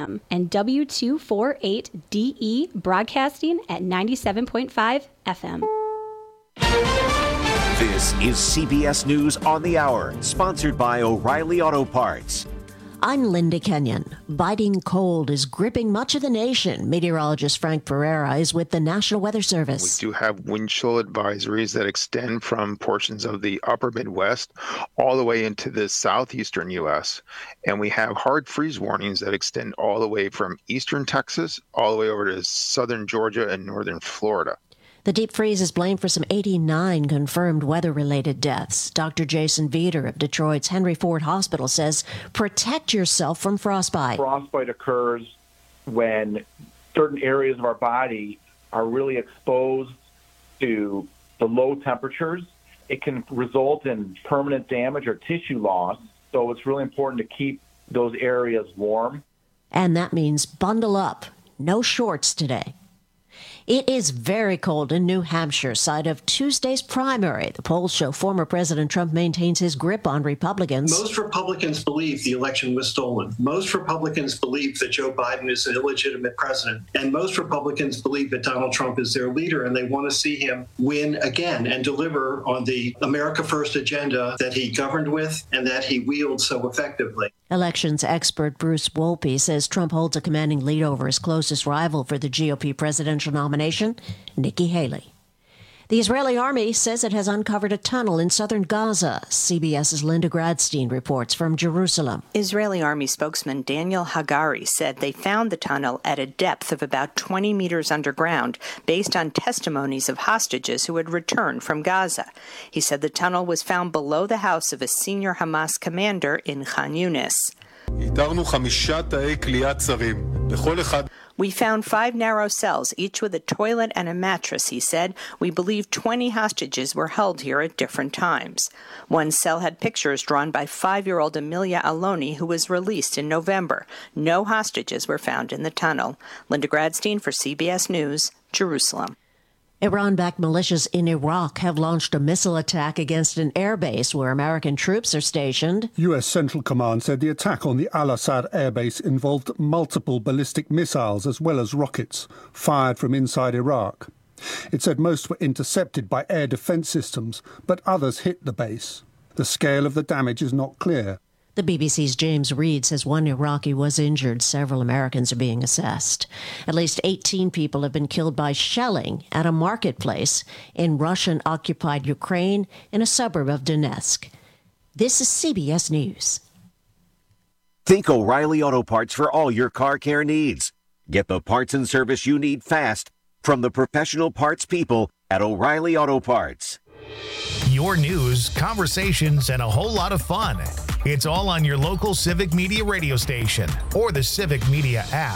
AM, and W248DE broadcasting at 97.5 FM. This is CBS News on the Hour, sponsored by O'Reilly Auto Parts. I'm Linda Kenyon. Biting cold is gripping much of the nation. Meteorologist Frank Pereira is with the National Weather Service. We do have wind chill advisories that extend from portions of the upper Midwest all the way into the southeastern U.S. And we have hard freeze warnings that extend all the way from eastern Texas all the way over to southern Georgia and northern Florida. The deep freeze is blamed for some 89 confirmed weather-related deaths. Dr. Jason Veeder of Detroit's Henry Ford Hospital says protect yourself from frostbite. Frostbite occurs when certain areas of our body are really exposed to the low temperatures. It can result in permanent damage or tissue loss, so it's really important to keep those areas warm. And that means bundle up. No shorts today. It is very cold in New Hampshire, site of Tuesday's primary. The polls show former President Trump maintains his grip on Republicans. Most Republicans believe the election was stolen. Most Republicans believe that Joe Biden is an illegitimate president. And most Republicans believe that Donald Trump is their leader, and they want to see him win again and deliver on the America First agenda that he governed with and that he wielded so effectively. Elections expert Bruce Wolpe says Trump holds a commanding lead over his closest rival for the GOP presidential nomination, Nikki Haley. The Israeli army says it has uncovered a tunnel in southern Gaza. CBS's Linda Gradstein reports from Jerusalem. Israeli army spokesman Daniel Hagari said they found the tunnel at a depth of about 20 meters underground, based on testimonies of hostages who had returned from Gaza. He said the tunnel was found below the house of a senior Hamas commander in Khan Yunis. We found 5 narrow cells, each with a toilet and a mattress, he said. We believe 20 hostages were held here at different times. One cell had pictures drawn by 5-year-old Amelia Aloni, who was released in November. No hostages were found in the tunnel. Linda Gradstein for CBS News, Jerusalem. Iran-backed militias in Iraq have launched a missile attack against an airbase where American troops are stationed. U.S. Central Command said the attack on the Al-Assad airbase involved multiple ballistic missiles as well as rockets fired from inside Iraq. It said most were intercepted by air defense systems, but others hit the base. The scale of the damage is not clear. The BBC's James Reed says one Iraqi was injured. Several Americans are being assessed. At least 18 people have been killed by shelling at a marketplace in Russian-occupied Ukraine in a suburb of Donetsk. This is CBS News. Think O'Reilly Auto Parts for all your car care needs. Get the parts and service you need fast from the professional parts people at O'Reilly Auto Parts. Your news, conversations, and a whole lot of fun. It's all on your local Civic Media radio station or the Civic Media app.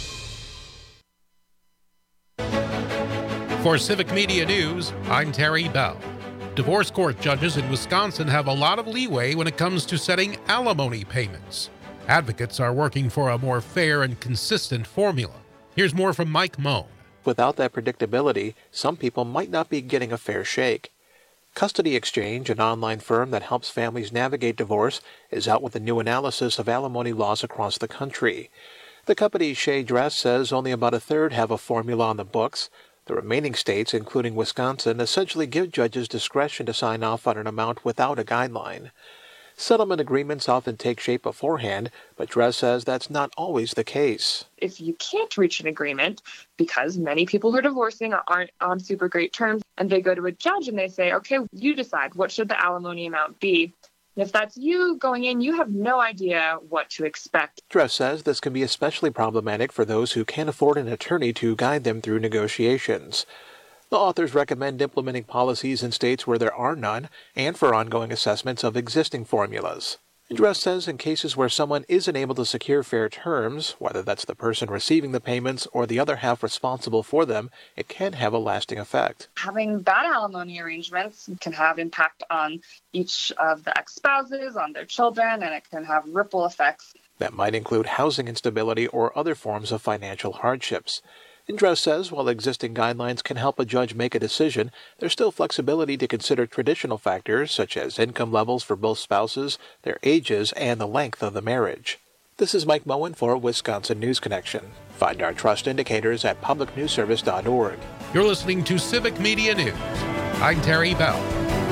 For Civic Media News, I'm Terry Bell. Divorce court judges in Wisconsin have a lot of leeway when it comes to setting alimony payments. Advocates are working for a more fair and consistent formula. Here's more from Mike Moan. Without that predictability, some people might not be getting a fair shake. Custody Exchange, an online firm that helps families navigate divorce, is out with a new analysis of alimony laws across the country. The company Shea Dress says only about a third have a formula on the books. The remaining states, including Wisconsin, essentially give judges discretion to sign off on an amount without a guideline. Settlement agreements often take shape beforehand, but Dress says that's not always the case. If you can't reach an agreement, because many people who are divorcing aren't on super great terms, and they go to a judge and they say, okay, you decide, what should the alimony amount be? And if that's you going in, you have no idea what to expect. Dress says this can be especially problematic for those who can't afford an attorney to guide them through negotiations. The authors recommend implementing policies in states where there are none and for ongoing assessments of existing formulas. Dress says in cases where someone isn't able to secure fair terms, whether that's the person receiving the payments or the other half responsible for them, it can have a lasting effect. Having bad alimony arrangements can have impact on each of the ex-spouses, on their children, and it can have ripple effects. That might include housing instability or other forms of financial hardships. Dress says while existing guidelines can help a judge make a decision, there's still flexibility to consider traditional factors such as income levels for both spouses, their ages, and the length of the marriage. This is Mike Moen for Wisconsin News Connection. Find our trust indicators at publicnewsservice.org. You're listening to Civic Media News. I'm Terry Bell.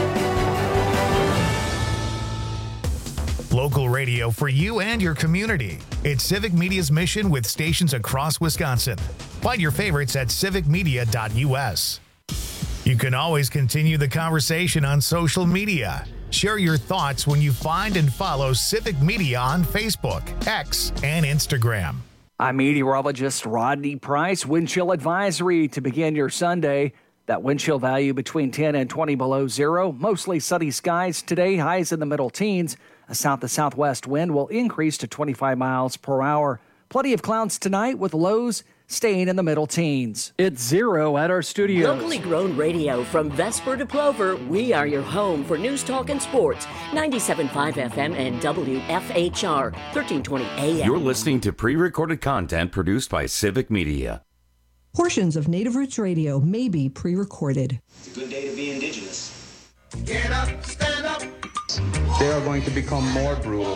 Local radio for you and your community. It's Civic Media's mission with stations across Wisconsin. Find your favorites at civicmedia.us. You can always continue the conversation on social media. Share your thoughts when you find and follow Civic Media on Facebook, X, and Instagram. I'm meteorologist Rodney Price. Wind chill advisory to begin your Sunday. That wind chill value between 10 and 20 below zero. Mostly sunny skies today, highs in the middle teens. A south to southwest wind will increase to 25 miles per hour. Plenty of clouds tonight with lows staying in the middle teens. It's 0 at our studios. Locally grown radio from Vesper to Plover. We are your home for news, talk, and sports. 97.5 FM and WFHR, 1320 AM. You're listening to pre-recorded content produced by Civic Media. Portions of Native Roots Radio may be pre-recorded. It's a good day to be indigenous. Get up, stand up. They are going to become more brutal.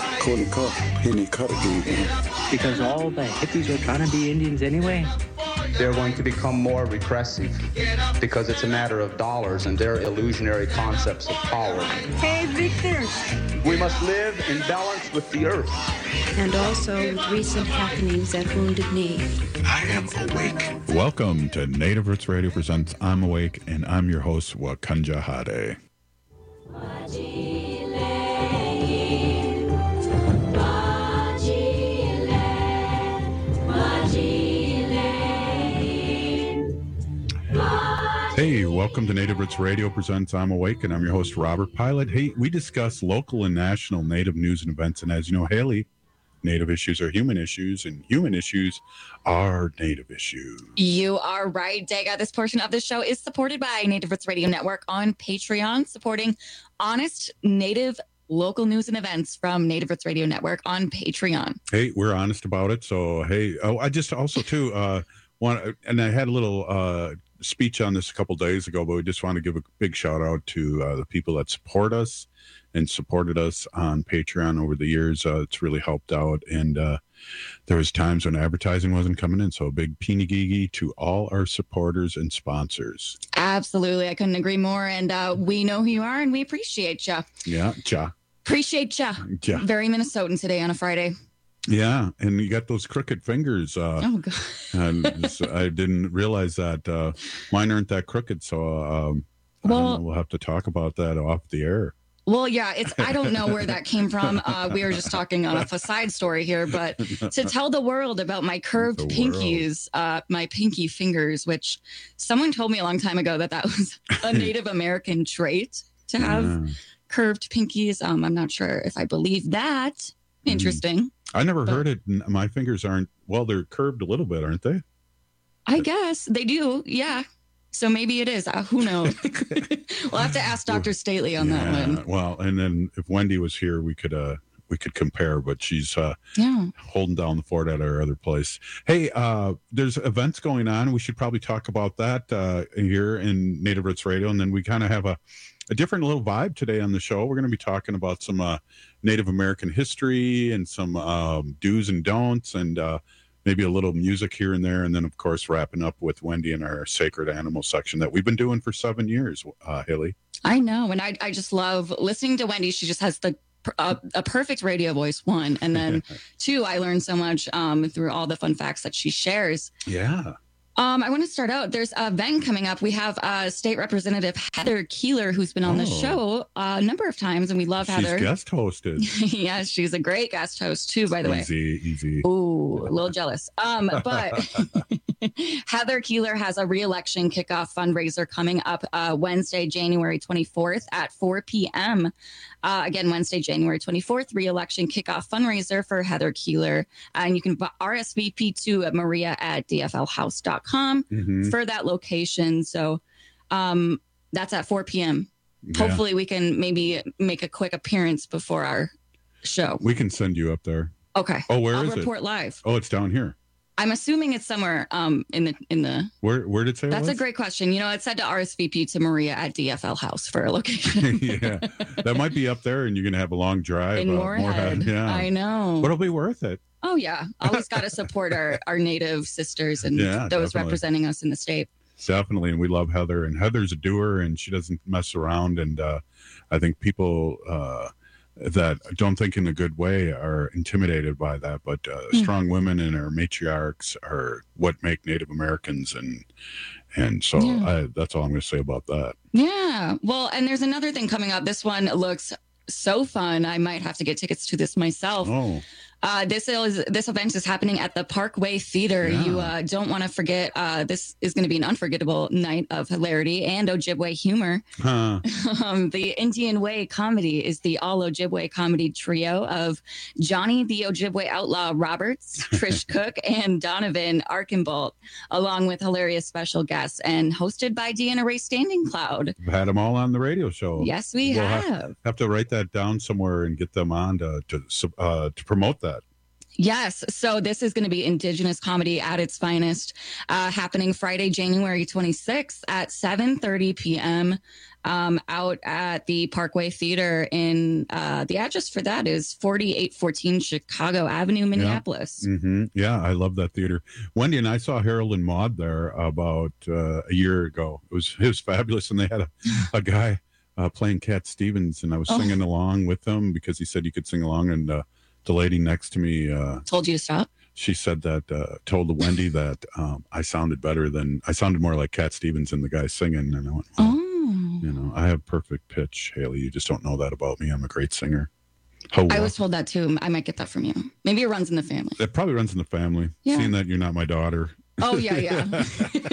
Because all the hippies are trying to be Indians anyway. They're going to become more repressive because it's a matter of dollars and their illusionary concepts of power. Hey, Victor. We must live in balance with the earth. And also with recent happenings at Wounded Knee. I am awake. Welcome to Native Roots Radio presents I'm Awake, and I'm your host, Wakanja Hade. Hey, welcome to Native Roots Radio presents I'm Awake, and I'm your host, Robert Pilot. Hey, we discuss local and national Native news and events, and as you know, Haley, Native issues are human issues, and human issues are Native issues. You are right, Dega. This portion of the show is supported by Native Roots Radio Network on Patreon, supporting honest Native local news and events from Native Roots Radio Network on Patreon. Hey, we're honest about it. So, hey, I just also, too, and I had a little speech on this a couple days ago, but we just want to give a big shout out to the people that support us and supported us on Patreon over the years. It's really helped out. And there was times when advertising wasn't coming in. So a big pinigigi to all our supporters and sponsors. Absolutely. I couldn't agree more. And we know who you are and we appreciate you. Yeah. Ja. Appreciate you. Ja. Very Minnesotan today on a Friday. Yeah, and you got those crooked fingers. Oh, God. And I didn't realize that. Mine aren't that crooked, so I don't know, we'll have to talk about that off the air. Well, yeah, I don't know where that came from. We were just talking on a side story here, but to tell the world about my curved pinkies, my pinky fingers, which someone told me a long time ago that was a Native American trait to have curved pinkies. I'm not sure if I believe that. Interesting. I never heard it. My fingers aren't, well, they're curved a little bit, aren't they? I guess they do. Yeah. So maybe it is. Who knows? We'll have to ask Dr. Stately on that one. Well, and then if Wendy was here, we could compare, but she's holding down the fort at our other place. Hey, there's events going on. We should probably talk about that here in Native Roots Radio. And then we kind of have a different little vibe today on the show. We're going to be talking about some Native American history and some do's and don'ts, and maybe a little music here and there. And then, of course, wrapping up with Wendy in our sacred animal section that we've been doing for 7 years, Haley. I know. And I just love listening to Wendy. She just has a perfect radio voice, one. And then two, I learned so much through all the fun facts that she shares. Yeah. I want to start out. There's an event coming up. We have State Representative Heather Keeler, who's been on the show a number of times, and we love Heather. She's guest hosted. Yeah, she's a great guest host, too, by the way. Easy. Ooh, a little jealous. But Heather Keeler has a re-election kickoff fundraiser coming up Wednesday, January 24th at 4 p.m. Again, Wednesday, January 24th, re-election kickoff fundraiser for Heather Keeler. And you can RSVP to Maria at dflhouse.com for that location. So that's at 4 p.m. Yeah. Hopefully we can maybe make a quick appearance before our show. We can send you up there. Okay. Oh, where I'll is it? report live. Oh, it's down here. I'm assuming it's somewhere in the. Where did it say? That's a great question. It said to RSVP to Maria at DFL House for a location. Yeah, that might be up there, and you're going to have a long drive. In Moorhead. Yeah, I know. But it'll be worth it. Oh yeah, always got to support our Native sisters and those definitely. representing us in the state. Definitely, and we love Heather. And Heather's a doer, and she doesn't mess around. And I think people that don't think in a good way are intimidated by that. But strong women and our matriarchs are what make Native Americans, and so that's all I'm going to say about that. Yeah, well, and there's another thing coming up. This one looks so fun. I might have to get tickets to this myself. Oh. This event is happening at the Parkway Theater. Yeah. You don't want to forget. This is going to be an unforgettable night of hilarity and Ojibwe humor. Huh. The Indian Way Comedy is the all Ojibwe comedy trio of Johnny the Ojibwe Outlaw Roberts, Trish Cook, and Donovan Archambault, along with hilarious special guests, and hosted by Deanna Ray Standing Cloud. We've had them all on the radio show. Yes, we have. Have to write that down somewhere and get them on to promote that. Yes. So this is going to be Indigenous comedy at its finest, happening Friday, January 26th at 7:30 p.m. Out at the Parkway Theater in the address for that is 4814 Chicago Avenue, Minneapolis. Yeah. Mm-hmm. Yeah, I love that theater. Wendy and I saw Harold and Maude there about a year ago. It was fabulous, and they had a guy playing Cat Stevens, and I was singing along with them because he said you could sing along, and the lady next to me told you to stop. She said that told Wendy that I sounded more like Cat Stevens than the guy singing, and I went, I have perfect pitch, Haley. You just don't know that about me. I'm a great singer. I was told that too. I might get that from you. Maybe it runs in the family. It probably runs in the family. Yeah. Seeing that you're not my daughter. Oh yeah.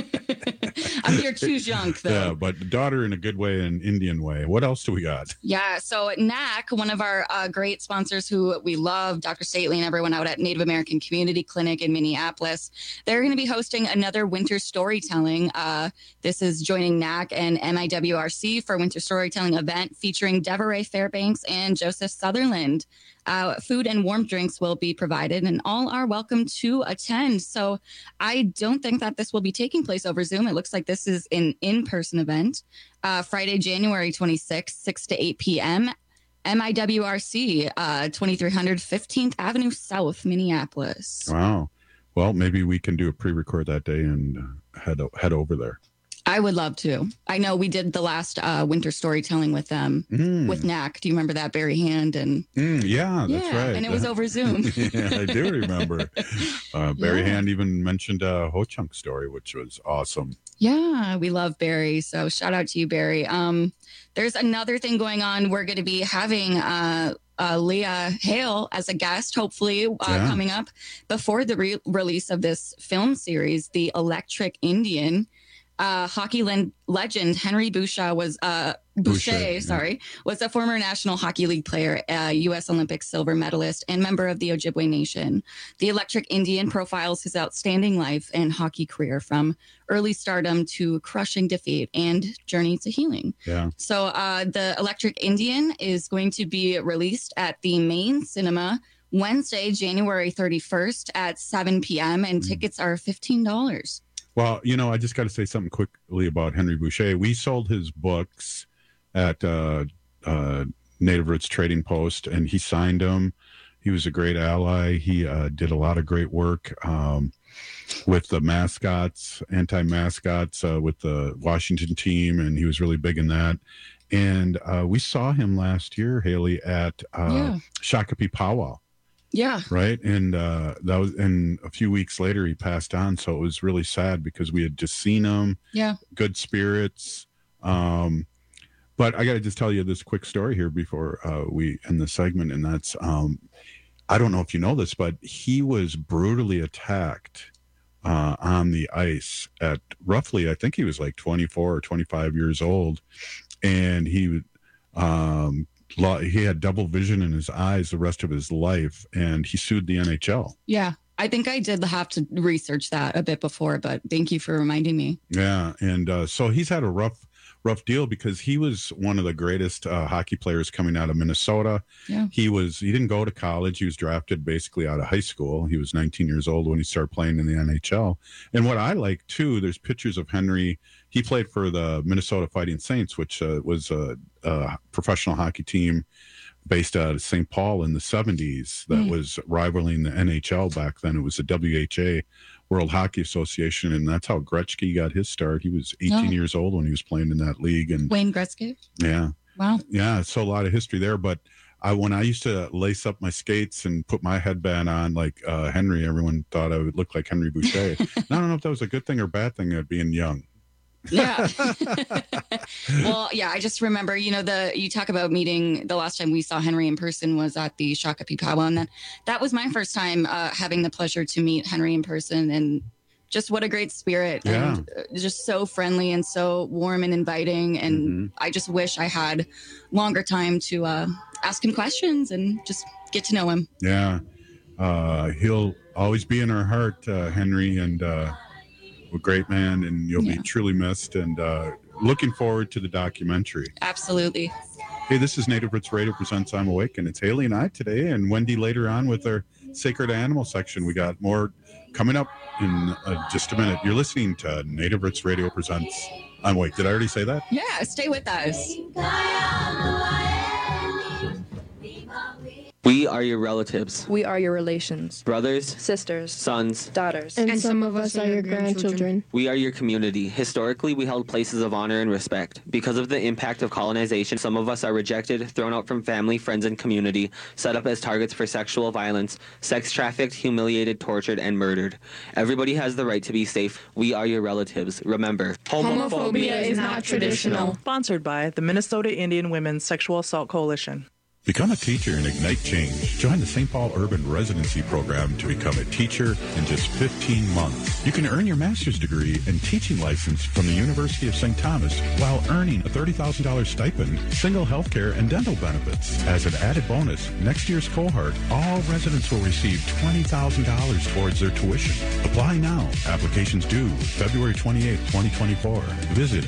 I'm here too young, though. Yeah, but daughter in a good way and Indian way. What else do we got? Yeah, so NAC, one of our great sponsors who we love, Dr. Stately and everyone out at Native American Community Clinic in Minneapolis, they're going to be hosting another winter storytelling. This is joining NAC and MIWRC for winter storytelling event featuring Deveray Fairbanks and Joseph Sutherland. Food and warm drinks will be provided, and all are welcome to attend. So I don't think that this will be taking place over Zoom. It looks like this is an in-person event. Friday, January 26th, 6 to 8 p.m. MIWRC, 2300 15th Avenue South, Minneapolis. Wow. Well, maybe we can do a pre-record that day and head over there. I would love to. I know we did the last winter storytelling with them with NAC. Do you remember that, Barry Hand? And yeah, that's right. And it was over Zoom. Yeah, I do remember. Barry Hand even mentioned a Ho Chunk story, which was awesome. Yeah, we love Barry. So shout out to you, Barry. There's another thing going on. We're going to be having Leah Hale as a guest, hopefully, coming up before the release of this film series, The Electric Indian. Hockey legend Henry Boucher was was a former National Hockey League player, U.S. Olympic silver medalist, and member of the Ojibwe Nation. The Electric Indian profiles his outstanding life and hockey career from early stardom to crushing defeat and journey to healing. Yeah. So the Electric Indian is going to be released at the Main Cinema Wednesday, January 31st at 7 p.m. and tickets are $15. Well, I just got to say something quickly about Henry Boucher. We sold his books at Native Roots Trading Post, and he signed them. He was a great ally. He did a lot of great work with the mascots, anti-mascots, with the Washington team, and he was really big in that. And we saw him last year, Haley, at Shakopee Powwow. Yeah. Right. And and a few weeks later he passed on. So it was really sad because we had just seen him. Yeah. Good spirits. But I got to just tell you this quick story here before we end the segment. And that's, I don't know if you know this, but he was brutally attacked on the ice at roughly, I think he was like 24 or 25 years old. And he had double vision in his eyes the rest of his life, and he sued the NHL. Yeah, I think I did have to research that a bit before, but thank you for reminding me. Yeah, and so he's had a rough deal because he was one of the greatest hockey players coming out of Minnesota. Yeah. He didn't go to college. He was drafted basically out of high school. He was 19 years old when he started playing in the NHL. And what I like too, there's pictures of Henry. He played for the Minnesota Fighting Saints, which was a professional hockey team based out of St. Paul in the 70s that was rivaling the NHL back then. It was the WHA, World Hockey Association, and that's how Gretzky got his start. He was 18 years old when he was playing in that league. And Wayne Gretzky? Yeah. Wow. Yeah, so a lot of history there. But when I used to lace up my skates and put my headband on like Henry, everyone thought I would look like Henry Boucher. I don't know if that was a good thing or bad thing of being young. Yeah. Well, yeah, I just remember, you talk about meeting, the last time we saw Henry in person was at the Shakopee Powwow, and that was my first time having the pleasure to meet Henry in person, and just what a great spirit, and just so friendly and so warm and inviting, and I just wish I had longer time to ask him questions and just get to know him. Yeah. He'll always be in our heart, Henry, and a great man, and you'll be truly missed, and looking forward to the documentary. Absolutely. Hey, this is Native Roots Radio presents I'm Awake, and it's Haley and I today, and Wendy later on with our Sacred Animal section. We got more coming up in just a minute. You're listening to Native Roots Radio presents I'm Awake. Did I already say that? Yeah, stay with us. We are your relatives. We are your relations. Brothers, sisters, sons, daughters. And some of us are your grandchildren. We are your community. Historically, we held places of honor and respect. Because of the impact of colonization, some of us are rejected, thrown out from family, friends, and community, set up as targets for sexual violence, sex trafficked, humiliated, tortured, and murdered. Everybody has the right to be safe. We are your relatives. Remember, homophobia is not traditional. Sponsored by the Minnesota Indian Women's Sexual Assault Coalition. Become a teacher and ignite change. Join the St. Paul Urban Residency Program to become a teacher in just 15 months. You can earn your master's degree and teaching license from the University of St. Thomas while earning a $30,000 stipend, single health care, and dental benefits. As an added bonus, next year's cohort, all residents will receive $20,000 towards their tuition. Apply now. Applications due February 28, 2024. Visit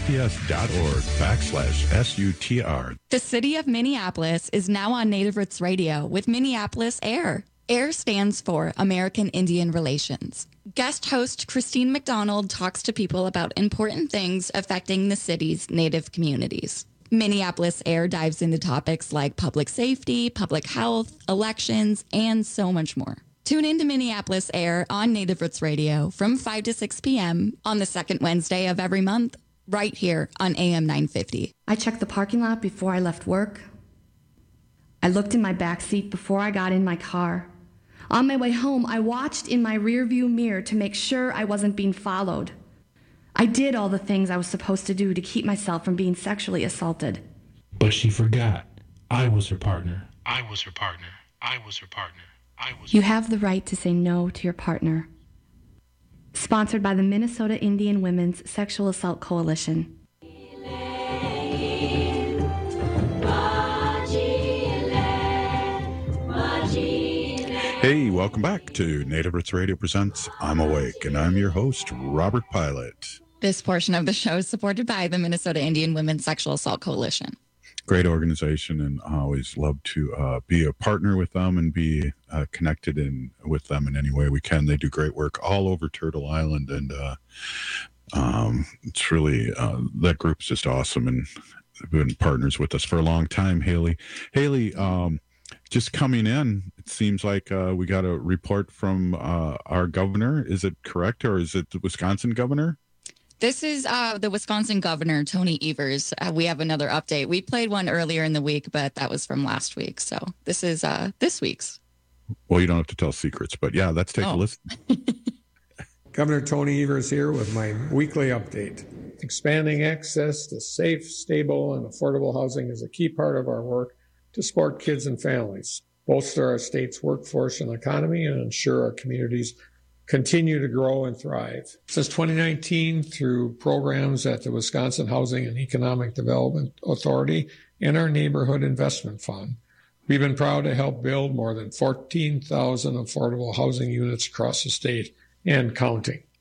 spps.org/SUTR. The city of Minneapolis is now on Native Roots Radio with Minneapolis AIR. AIR stands for American Indian Relations. Guest host Christine McDonald talks to people about important things affecting the city's Native communities. Minneapolis AIR dives into topics like public safety, public health, elections, and so much more. Tune in to Minneapolis AIR on Native Roots Radio from 5 to 6 p.m. on the second Wednesday of every month, right here on AM 950. I checked the parking lot before I left work. I looked in my back seat before I got in my car. On my way home, I watched in my rearview mirror to make sure I wasn't being followed. I did all the things I was supposed to do to keep myself from being sexually assaulted. But she forgot. I was her partner. I was her partner. I was her partner. You have the right to say no to your partner. Sponsored by the Minnesota Indian Women's Sexual Assault Coalition. Hey, welcome back to Native Roots Radio presents I'm Awake, and I'm your host, Robert Pilot. This portion of the show is supported by the Minnesota Indian Women's Sexual Assault Coalition. Great organization, and I always love to be a partner with them and be connected with them in any way we can. They do great work all over Turtle Island, and it's really, that group's just awesome, and they've been partners with us for a long time, Haley. Haley, just coming in, it seems like we got a report from our governor. Is it correct, or is it the Wisconsin governor? This is the Wisconsin governor, Tony Evers. We have another update. We played one earlier in the week, but that was from last week. So this is this week's. Well, you don't have to tell secrets, but yeah, let's take a listen. Governor Tony Evers here with my weekly update. Expanding access to safe, stable, and affordable housing is a key part of our work to support kids and families, bolster our state's workforce and economy, and ensure our communities continue to grow and thrive. Since 2019, through programs at the Wisconsin Housing and Economic Development Authority and our Neighborhood Investment Fund, we've been proud to help build more than 14,000 affordable housing units across the state and counting.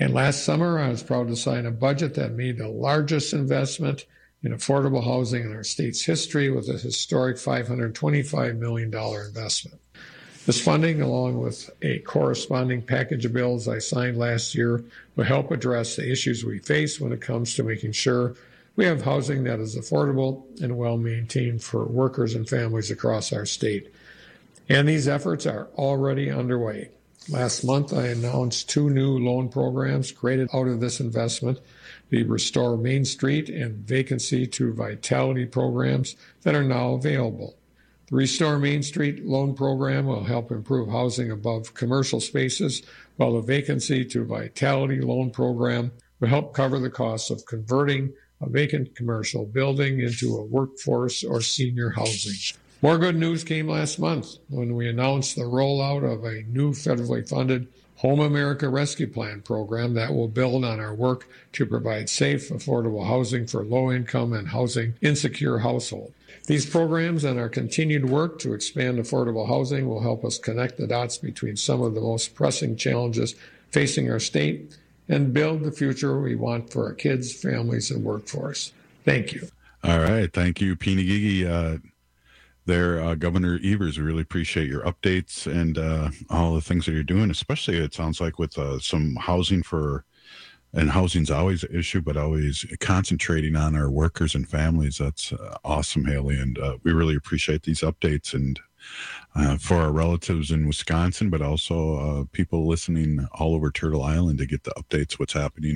And last summer, I was proud to sign a budget that made the largest investment in affordable housing in our state's history with a historic $525 million investment. This funding, along with a corresponding package of bills I signed last year, will help address the issues we face when it comes to making sure we have housing that is affordable and well-maintained for workers and families across our state. And these efforts are already underway. Last month, I announced 2 new loan programs created out of this investment, the Restore Main Street and Vacancy to Vitality programs that are now available. The Restore Main Street loan program will help improve housing above commercial spaces, while the Vacancy to Vitality loan program will help cover the costs of converting a vacant commercial building into a workforce or senior housing. More good news came last month when we announced the rollout of a new federally funded Home America Rescue Plan program that will build on our work to provide safe, affordable housing for low-income and housing-insecure households. These programs and our continued work to expand affordable housing will help us connect the dots between some of the most pressing challenges facing our state and build the future we want for our kids, families, and workforce. Thank you. All right. Thank you, Pinagigi. Governor Evers, we really appreciate your updates and all the things that you're doing, especially it sounds like with some housing and housing's always an issue, but always concentrating on our workers and families. That's awesome, Haley. And we really appreciate these updates and for our relatives in Wisconsin, but also people listening all over Turtle Island to get the updates, what's happening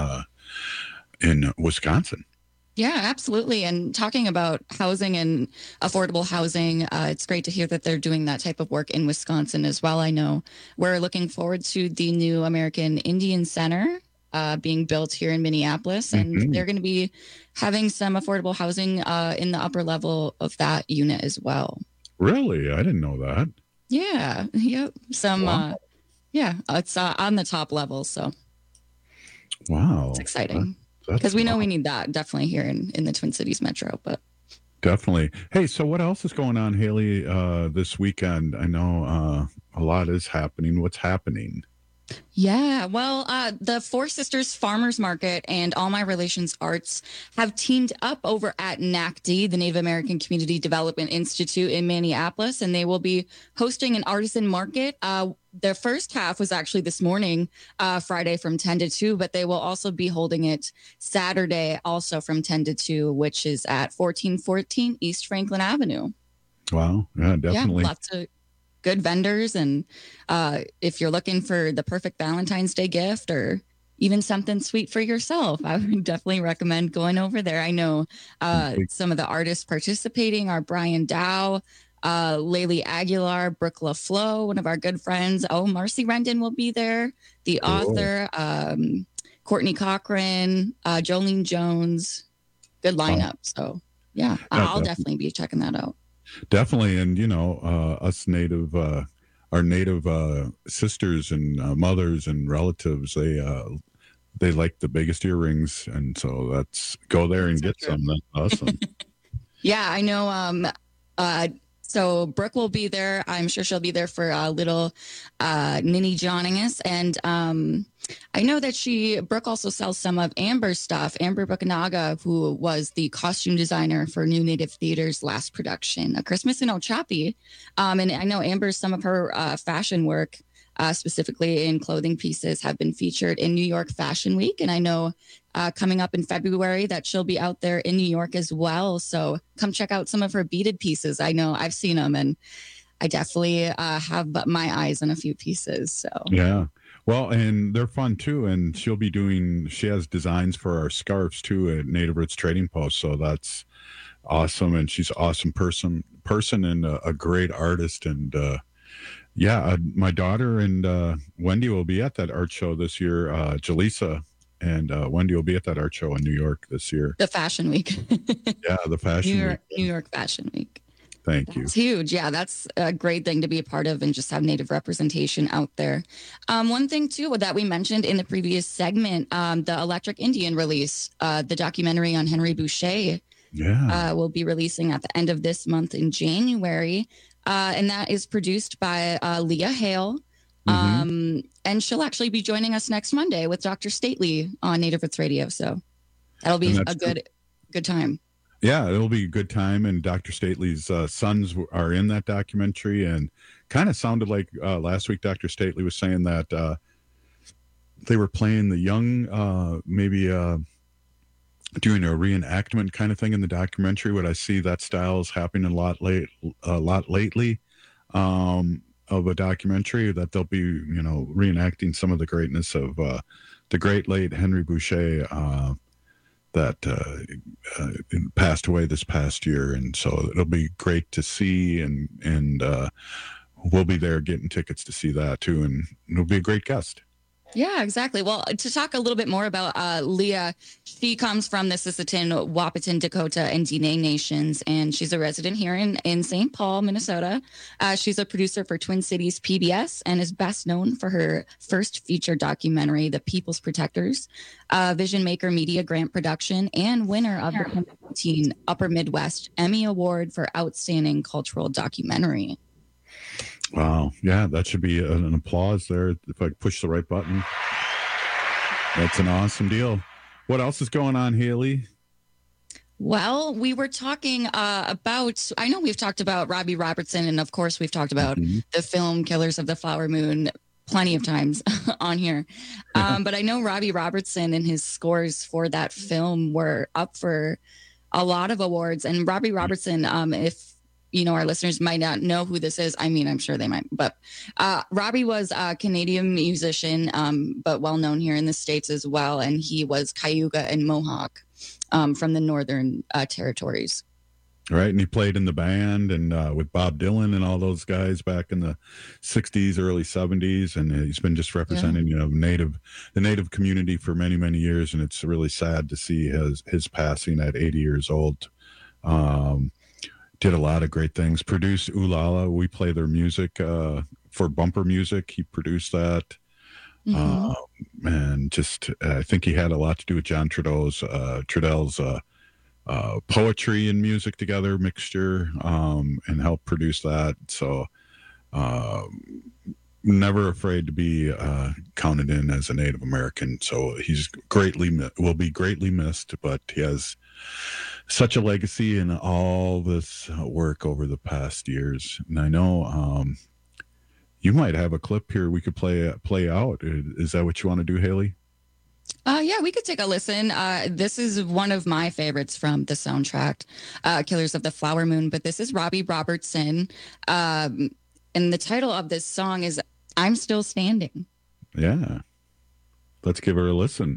in Wisconsin. Yeah, absolutely. And talking about housing and affordable housing, it's great to hear that they're doing that type of work in Wisconsin as well. I know we're looking forward to the new American Indian Center being built here in Minneapolis, and they're going to be having some affordable housing in the upper level of that unit as well. Really? I didn't know that. Yeah. Yep. Some, it's on the top level. So. Wow. It's exciting. Because we know we need that definitely here in the Twin Cities Metro, but definitely. Hey, so what else is going on, Haley, this weekend? I know a lot is happening. What's happening? Yeah, well, the Four Sisters Farmers Market and All My Relations Arts have teamed up over at NACD, the Native American Community Development Institute in Minneapolis, and they will be hosting an artisan market. Their first half was actually this morning, Friday from 10 to 2, but they will also be holding it Saturday also from 10 to 2, which is at 1414 East Franklin Avenue. Wow, yeah, definitely. Yeah, lots of good vendors, and if you're looking for the perfect Valentine's Day gift or even something sweet for yourself, I would definitely recommend going over there. I know some of the artists participating are Brian Dow, Laylee Aguilar, Brooke LaFleur, one of our good friends. Marcy Rendon will be there, the author, Courtney Cochran, Jolene Jones. Good lineup. So yeah, I'll definitely be checking that out. Definitely. And, us our native sisters and mothers and relatives, they like the biggest earrings. And so go there and get some. That's awesome. Yeah, I know. So Brooke will be there. I'm sure she'll be there for a little ninny joining us. And I know that Brooke also sells some of Amber's stuff. Amber Buchanaga, who was the costume designer for New Native Theater's last production, A Christmas in Ochapi. And I know Amber's, some of her fashion work, specifically in clothing pieces, have been featured in New York Fashion Week. And I know coming up in February that she'll be out there in New York as well. So come check out some of her beaded pieces. I know I've seen them, and I definitely have my eyes on a few pieces. So yeah. Well, and they're fun too. And she has designs for our scarves too at Native Roots Trading Post. So that's awesome. And she's an awesome person and a great artist. And my daughter and Wendy will be at that art show this year. Jaleesa and Wendy will be at that art show in New York this year. The Fashion Week. Yeah, the Fashion Week. New York Fashion Week. Thank you. It's huge. Yeah, that's a great thing to be a part of and just have Native representation out there. One thing, too, that we mentioned in the previous segment, the Electric Indian release, the documentary on Henry Boucher, will be releasing at the end of this month in January. And that is produced by Leah Hale. And she'll actually be joining us next Monday with Dr. Stately on Native Roots Radio. So that'll be a good time. Yeah, it'll be a good time. And Dr. Stately's sons are in that documentary, and kind of sounded like last week Dr. Stately was saying that they were playing the young, maybe doing a reenactment kind of thing in the documentary. What I see that style is happening a lot lately. Of a documentary that they'll be, reenacting some of the greatness of the great late Henry Boucher that passed away this past year. And so it'll be great to see, and we'll be there getting tickets to see that too. And it'll be a great guest. Yeah, exactly. Well, to talk a little bit more about Leah, she comes from the Sisseton, Wahpeton, Dakota, and Diné nations, and she's a resident here in St. Paul, Minnesota. She's a producer for Twin Cities PBS and is best known for her first feature documentary, The People's Protectors, Vision Maker Media Grant Production, and winner of the 2019 Upper Midwest Emmy Award for Outstanding Cultural Documentary. Wow. Yeah, that should be an applause there. If I push the right button. That's an awesome deal. What else is going on, Haley? Well, we were talking about, I know we've talked about Robbie Robertson, and of course we've talked about the film Killers of the Flower Moon plenty of times on here. But I know Robbie Robertson and his scores for that film were up for a lot of awards. And Robbie Robertson, if our listeners might not know who this is. I mean, I'm sure they might. But Robbie was a Canadian musician, but well-known here in the States as well. And he was Cayuga and Mohawk from the Northern Territories. Right. And he played in the band and with Bob Dylan and all those guys back in the 60s, early 70s. And he's been just representing, the Native community for many, many years. And it's really sad to see his passing at 80 years old. Did a lot of great things. Produced Ooh La La. We play their music for Bumper Music. He produced that. And just, I think he had a lot to do with John Trudell's poetry and music together mixture, and helped produce that. So never afraid to be counted in as a Native American. So he's will be greatly missed, but he has such a legacy in all this work over the past years. And I know you might have a clip here we could play out. Is that what you want to do, Haley? Yeah, we could take a listen. This is one of my favorites from the soundtrack, Killers of the Flower Moon. But this is Robbie Robertson. And the title of this song is I'm Still Standing. Yeah. Let's give her a listen.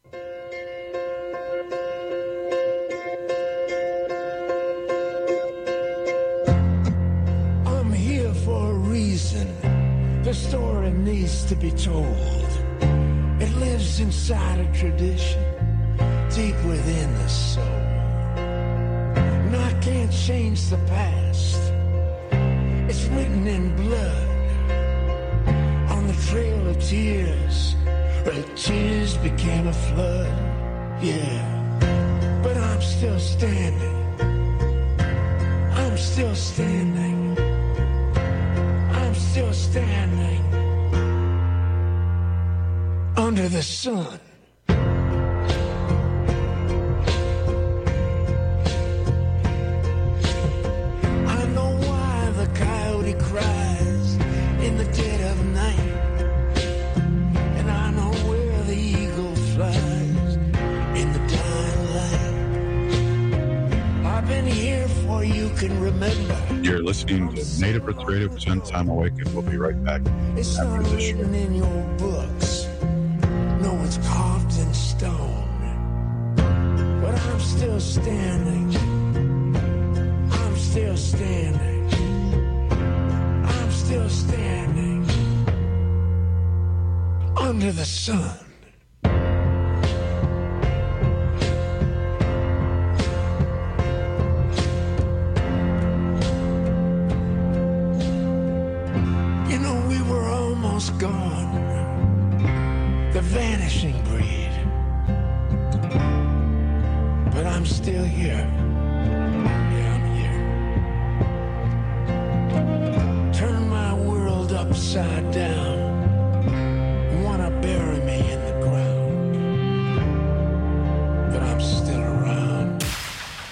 The story needs to be told. It lives inside a tradition, deep within the soul. And I can't change the past. It's written in blood on the trail of tears, where tears became a flood. Yeah, but I'm still standing. I'm still standing. I'm still standing under the sun. I know why the coyote cries in the dead of night, and I know where the eagle flies in the dying light. I've been here for you can remember. You're listening to Native Roots Radio presents I'm Awakened. We'll be right back it's after not this show. written in your books. No, it's carved in stone. But I'm still standing. I'm still standing. I'm still standing under the sun. Gone, the vanishing breed, but I'm still here. Yeah, I'm here. Turn my world upside down.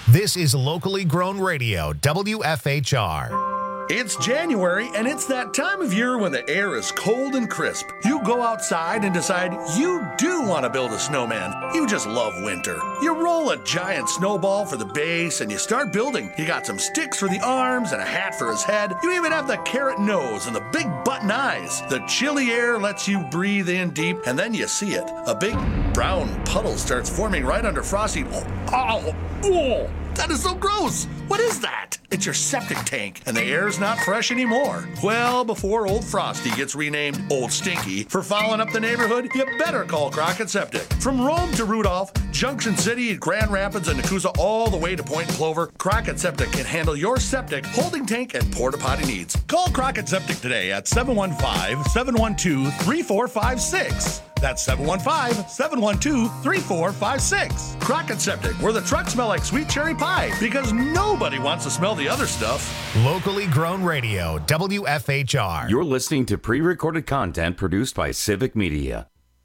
This is Locally Grown Radio, WFHR. It's January, and it's that time of year when the air is cold and crisp. You go outside and decide you do want to build a snowman. You just love winter. You roll a giant snowball for the base, and you start building. You got some sticks for the arms and a hat for his head. You even have the carrot nose and the big button eyes. The chilly air lets you breathe in deep, and then you see it. A big brown puddle starts forming right under Frosty. Oh, that is so gross. What is that? It's your septic tank, and the air's not fresh anymore. Well, before old Frosty gets renamed Old Stinky for fouling up the neighborhood, you better call Crockett Septic. From Rome to Rudolph, Junction City, Grand Rapids, and Nakusa, all the way to Point Clover, Crockett Septic can handle your septic, holding tank, and porta potty needs. Call Crockett Septic today at 715-712-3456. That's 715-712-3456. Crockett Septic, where the trucks smell like sweet cherry pie, because nobody wants to smell the other stuff. Locally Grown Radio, WFHR. You're listening to pre-recorded content produced by Civic Media.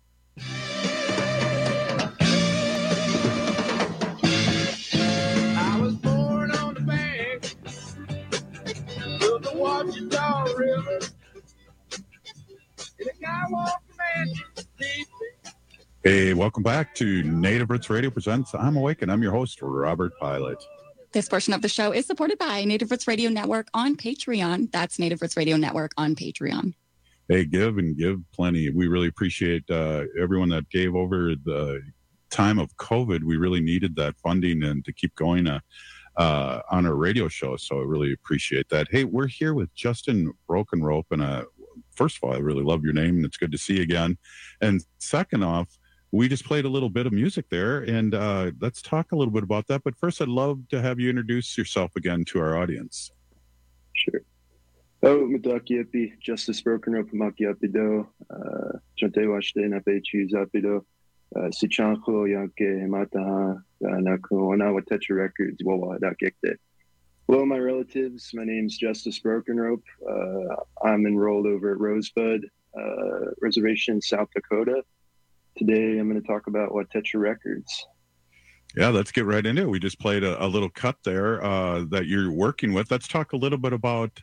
I was born on the bank of the Washita River. And a guy walked the man. Hey, welcome back to Native Roots Radio presents I'm Awake, and I'm your host, Robert Pilot. This portion of the show is supported by Native Roots Radio Network on Patreon. That's Native Roots Radio Network on Patreon. Hey, give and give plenty. We really appreciate everyone that gave over the time of COVID. We really needed that funding and to keep going on our radio show, so I really appreciate that. Hey, we're here with Justin Broken Rope, and first of all, I really love your name, and it's good to see you again. And second off, we just played a little bit of music there, and let's talk a little bit about that. But first, I'd love to have you introduce yourself again to our audience. Sure. Oh, Madakiapi, Justice Broken Rope, Makiapido, Chante Washte, Napechu Zapido, Sichanko, Yanke, Mataha, Nakuona, Watecha Records, Wawa, Dakekte. Hello, my relatives. My name's Justice Broken Rope. I'm enrolled over at Rosebud Reservation, South Dakota. Today, I'm going to talk about Watecha Records. Yeah, let's get right into it. We just played a little cut there that you're working with. Let's talk a little bit about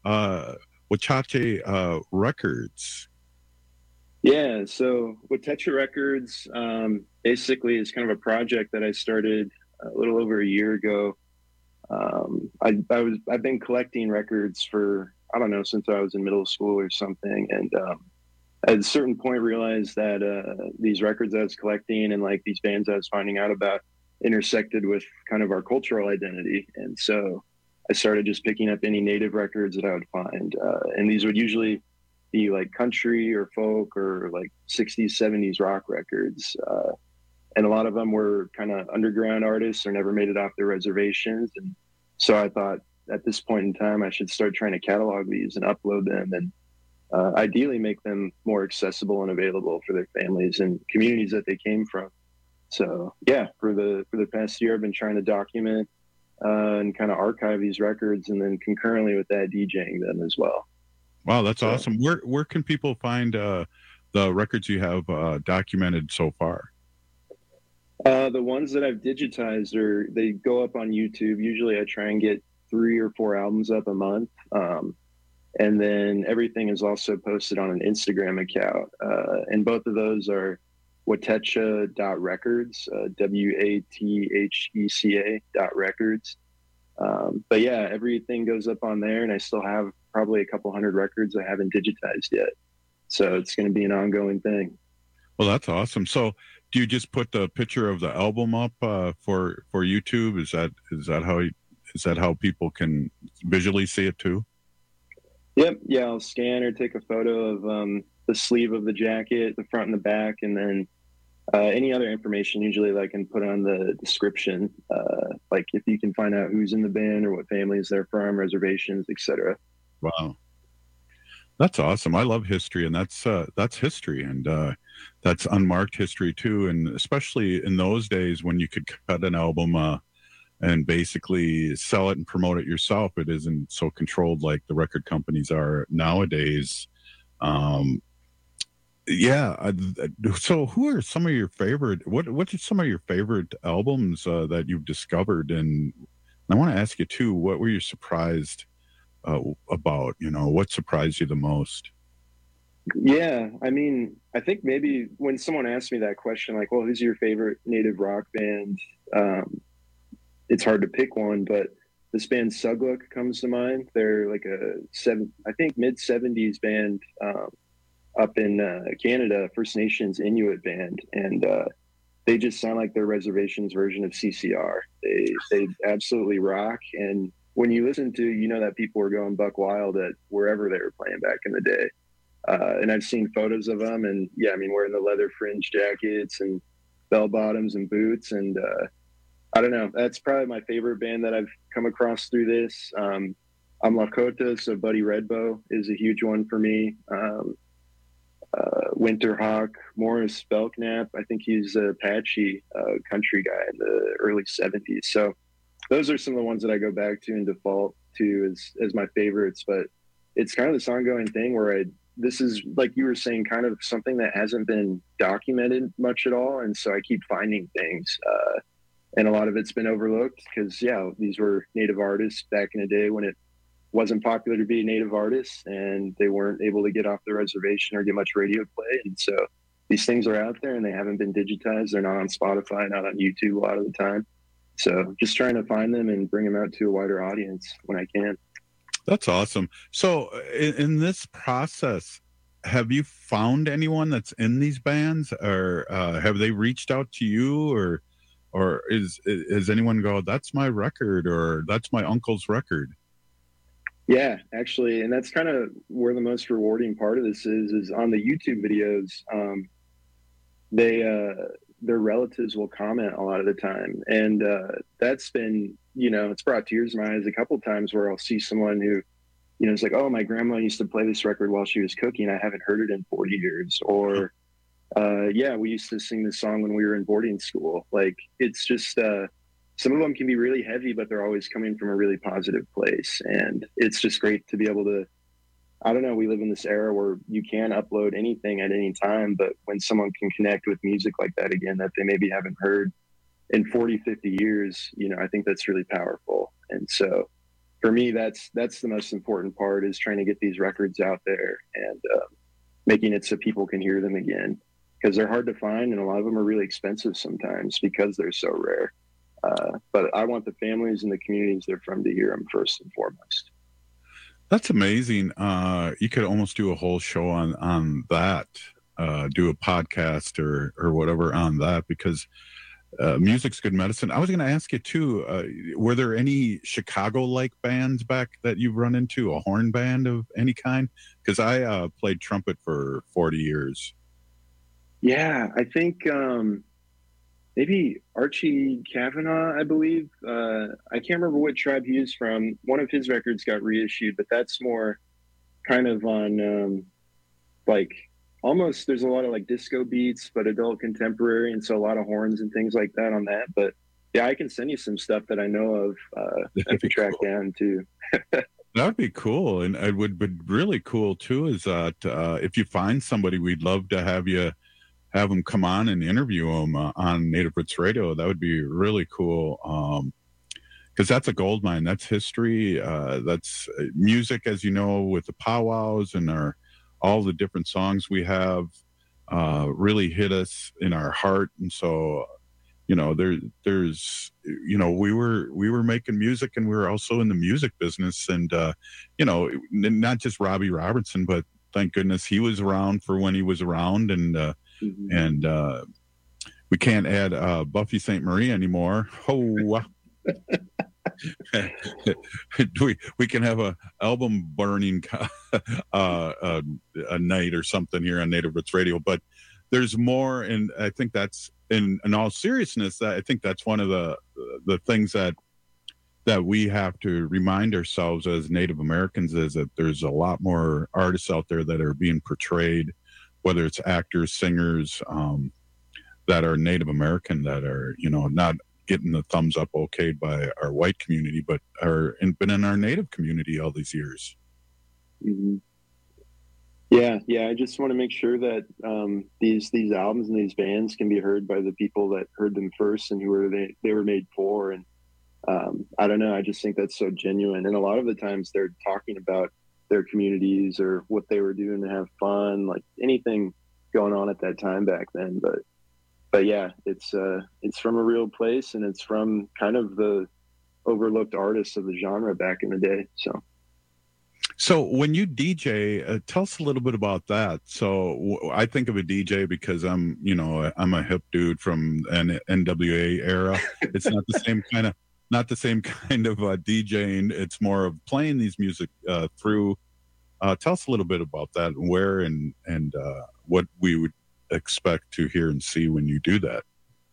Watecha Records. Yeah, so Watecha Records basically is kind of a project that I started a little over a year ago. I've been collecting records for, I don't know, since I was in middle school or something. And at a certain point realized that these records I was collecting and like these bands I was finding out about intersected with kind of our cultural identity. And so I started just picking up any native records that I would find. And these would usually be like country or folk or like 60s, 70s rock records. And a lot of them were kind of underground artists or never made it off their reservations. And so I thought at this point in time, I should start trying to catalog these and upload them and ideally make them more accessible and available for their families and communities that they came from. So yeah, for the past year, I've been trying to document and kind of archive these records, and then concurrently with that, DJing them as well. Wow, that's awesome. Where can people find the records you have documented so far? The ones that I've digitized they go up on YouTube. Usually I try and get 3 or 4 albums up a month. And then everything is also posted on an Instagram account. And both of those are watecha.records, WATHECA.records. But yeah, everything goes up on there, and I still have probably a couple hundred records I haven't digitized yet. So it's going to be an ongoing thing. Well, that's awesome. So do you just put the picture of the album up for YouTube? Is that how people can visually see it too? Yep. Yeah, I'll scan or take a photo of the sleeve of the jacket, the front and the back, and then any other information usually I can put on the description, like if you can find out who's in the band or what families they're from, reservations, etc. Wow. That's awesome. I love history, and that's history, and that's unmarked history too. And especially in those days when you could cut an album and basically sell it and promote it yourself, it isn't so controlled like the record companies are nowadays. Yeah. So who are some of your favorite, what are some of your favorite albums that you've discovered? And I want to ask you too, what were you surprised about? What surprised you the most? Yeah, I mean, I think maybe when someone asks me that question, like, well, who's your favorite native rock band? It's hard to pick one, but this band Suglook comes to mind. They're like mid 70s band up in Canada, First Nations Inuit band. And they just sound like their reservations version of CCR. They absolutely rock. And when you listen to, that people were going buck wild at wherever they were playing back in the day. And I've seen photos of them, and yeah, I mean, wearing the leather fringe jackets and bell bottoms and boots. And I don't know, that's probably my favorite band that I've come across through this. I'm Lakota, so Buddy Redbow is a huge one for me. Winterhawk, Morris Belknap, I think he's a Apache country guy in the early 70s. So those are some of the ones that I go back to and default to as my favorites. But it's kind of this ongoing thing where this is, like you were saying, kind of something that hasn't been documented much at all. And so I keep finding things. And a lot of it's been overlooked because, yeah, these were native artists back in the day when it wasn't popular to be a native artist and they weren't able to get off the reservation or get much radio play. And so these things are out there and they haven't been digitized. They're not on Spotify, not on YouTube a lot of the time. So just trying to find them and bring them out to a wider audience when I can. That's awesome. So in this process, have you found anyone that's in these bands, or have they reached out to you, or is anyone go, that's my record, or that's my uncle's record? Yeah, actually. And that's kind of where the most rewarding part of this is on the YouTube videos. Their relatives will comment a lot of the time. And that's been, it's brought tears to my eyes a couple of times where I'll see someone who, it's like, oh, my grandma used to play this record while she was cooking. I haven't heard it in 40 years. Or, yeah, we used to sing this song when we were in boarding school. Like, it's just, some of them can be really heavy, but they're always coming from a really positive place. And it's just great to be able to, I don't know, we live in this era where you can upload anything at any time, but when someone can connect with music like that again, that they maybe haven't heard in 40, 50 years, I think that's really powerful. And so for me, that's the most important part, is trying to get these records out there and making it so people can hear them again, because they're hard to find. And a lot of them are really expensive sometimes because they're so rare. But I want the families and the communities they're from to hear them first and foremost. That's amazing. You could almost do a whole show on that, do a podcast or whatever on that, because music's good medicine. I was going to ask you too, were there any Chicago-like bands back that you've run into, a horn band of any kind? Because I played trumpet for 40 years. Yeah, I think maybe Archie Kavanaugh, I believe. I can't remember what tribe he is from. One of his records got reissued, but that's more kind of on like almost, there's a lot of like disco beats, but adult contemporary. And so a lot of horns and things like that on that. But yeah, I can send you some stuff that I know of that to track down too. That would be cool. And it would be really cool too, is that if you find somebody, we'd love to have them come on and interview them on Native Roots Radio. That would be really cool. Because that's a gold mine. That's history. That's music, as you know, with the powwows and all the different songs we have really hit us in our heart. And so, there's, we were making music, and we were also in the music business. And, not just Robbie Robertson, but thank goodness he was around for when he was around. And, and we can't add Buffy St. Marie anymore. Oh, we can have a album burning a night or something here on Native Roots Radio. But there's more, and I think that's in all seriousness, I think that's one of the things that we have to remind ourselves as Native Americans, is that there's a lot more artists out there that are being portrayed, whether it's actors, singers, that are Native American, that are, not getting the thumbs up okayed by our white community, but been in our Native community all these years. Mm-hmm. Yeah. I just want to make sure that these albums and these bands can be heard by the people that heard them first and who they were made for. And I don't know. I just think that's so genuine. And a lot of the times they're talking about their communities or what they were doing to have fun, like anything going on at that time back then. But yeah, it's from a real place, and it's from kind of the overlooked artists of the genre back in the day. So when you DJ, tell us a little bit about that. So I think of a DJ because I'm a hip dude from an NWA era. It's not the same kind of DJing. It's more of playing these music through. Tell us a little bit about that, and where and what we would expect to hear and see when you do that.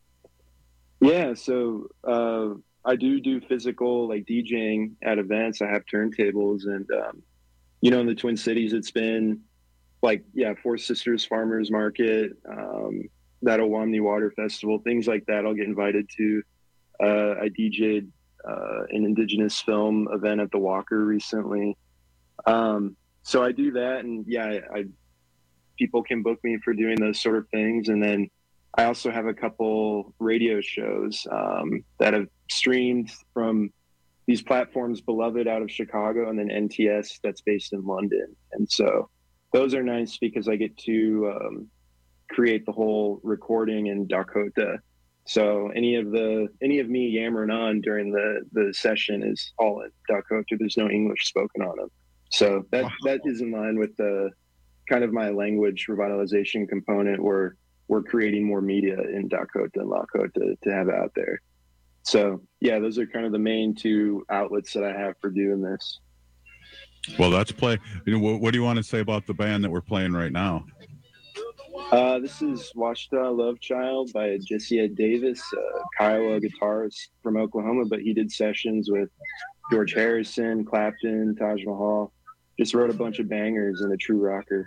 Yeah, so I do physical like DJing at events. I have turntables, and in the Twin Cities, it's been like Four Sisters Farmers Market, that Owamni Water Festival, things like that. I'll get invited to. I DJ'd an Indigenous film event at the Walker recently. So I do that, and people can book me for doing those sort of things. And then I also have a couple radio shows that have streamed from these platforms, Beloved out of Chicago, and then NTS that's based in London. And so those are nice because I get to create the whole recording in Dakota. So any of me yammering on during the session is all in Dakota. There's no English spoken on them. So that is in line with the kind of my language revitalization component, where we're creating more media in Dakota and Lakota to have out there. So those are kind of the main two outlets that I have for doing this. Well, let's play. What do you want to say about the band that we're playing right now? This is Washita Love Child by Jesse Ed Davis, Kiowa guitarist from Oklahoma, but he did sessions with George Harrison, Clapton, Taj Mahal. Just wrote a bunch of bangers and a true rocker.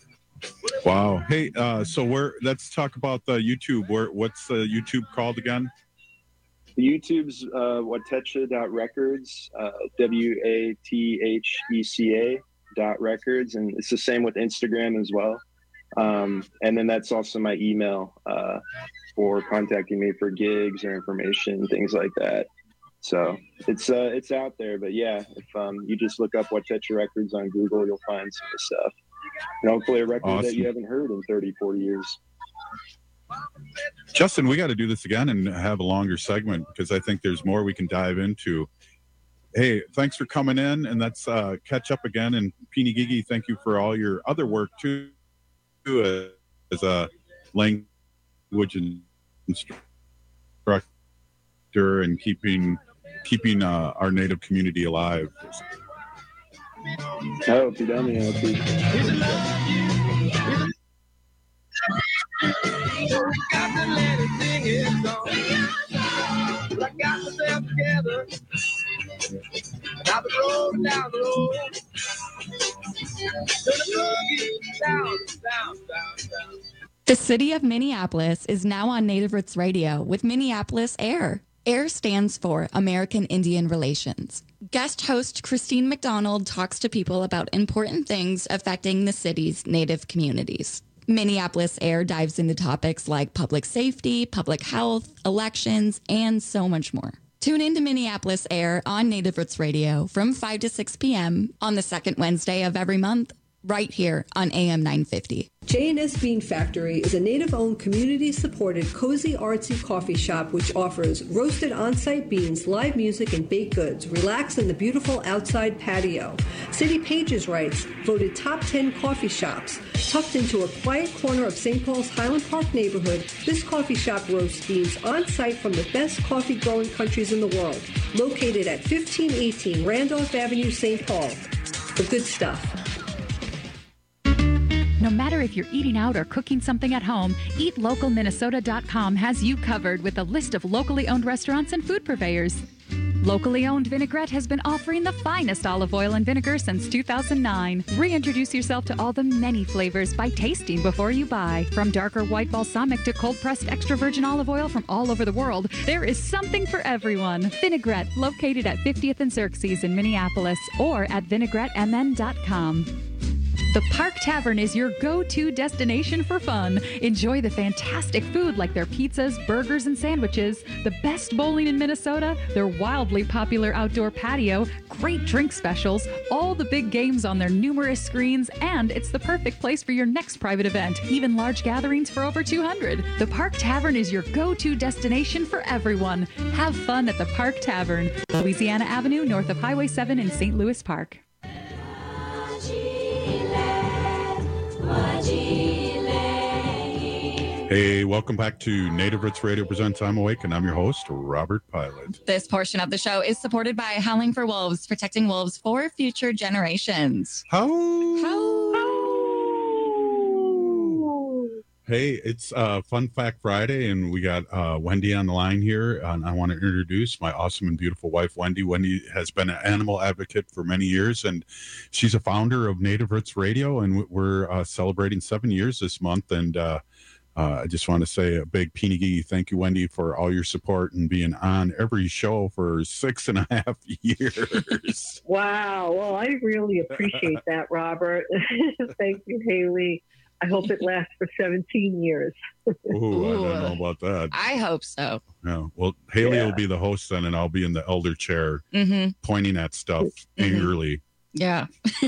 Wow. Hey, so let's talk about the YouTube. What's the YouTube called again? The YouTube's Watecha.records, WATHECA.records, and it's the same with Instagram as well. And then that's also my email for contacting me for gigs or information, things like that. So it's out there. But if you just look up Watecha Records on Google, you'll find some of the stuff. And hopefully a record that you haven't heard in 30, 40 years. Justin, we got to do this again and have a longer segment because I think there's more we can dive into. Hey, thanks for coming in, and let's catch up again. And Peenie Gigi, thank you for all your other work too, as a language instructor and keeping our Native community alive. Oh, if you don't know, I got myself together. I've been rolling down the road. Down. The city of Minneapolis is now on Native Roots Radio with Minneapolis AIR. AIR stands for American Indian Relations. Guest host Christine McDonald talks to people about important things affecting the city's Native communities. Minneapolis AIR dives into topics like public safety, public health, elections, and so much more. Tune in to Minneapolis AIR on Native Roots Radio from 5 to 6 p.m. on the second Wednesday of every month, right here on AM 950. J&S Bean Factory is a Native-owned, community-supported, cozy, artsy coffee shop which offers roasted on-site beans, live music, and baked goods. Relax in the beautiful outside patio. City Pages writes, voted top 10 coffee shops. Tucked into a quiet corner of St. Paul's Highland Park neighborhood, this coffee shop roasts beans on-site from the best coffee-growing countries in the world. Located at 1518 Randolph Avenue, St. Paul. The good stuff. No matter if you're eating out or cooking something at home, EatLocalMinnesota.com has you covered with a list of locally owned restaurants and food purveyors. Locally owned Vinaigrette has been offering the finest olive oil and vinegar since 2009. Reintroduce yourself to all the many flavors by tasting before you buy. From darker white balsamic to cold-pressed extra virgin olive oil from all over the world, there is something for everyone. Vinaigrette, located at 50th and Xerxes in Minneapolis, or at vinaigrettemn.com. The Park Tavern is your go-to destination for fun. Enjoy the fantastic food like their pizzas, burgers, and sandwiches, the best bowling in Minnesota, their wildly popular outdoor patio, great drink specials, all the big games on their numerous screens, and it's the perfect place for your next private event, even large gatherings for over 200. The Park Tavern is your go-to destination for everyone. Have fun at the Park Tavern, Louisiana Avenue, north of Highway 7 in St. Louis Park. Hey, welcome back to Native Roots Radio Presents I'm Awake, and I'm your host, Robert Pilot. This portion of the show is supported by Howling for Wolves, protecting wolves for future generations. Hey, it's Fun Fact Friday, and we got Wendy on the line here. And I want to introduce my awesome and beautiful wife, Wendy. Wendy has been an animal advocate for many years, and she's a founder of Native Roots Radio, and we're celebrating 7 years this month. And I just want to say a big Pinigi thank you, Wendy, for all your support and being on every show for 6.5 years. Wow. Well, I really appreciate that, Robert. Thank you, Haley. I hope it lasts for 17 years. Ooh, I don't know about that. I hope so. Yeah. Well, Haley will be the host then, and I'll be in the elder chair pointing at stuff angrily. Yeah.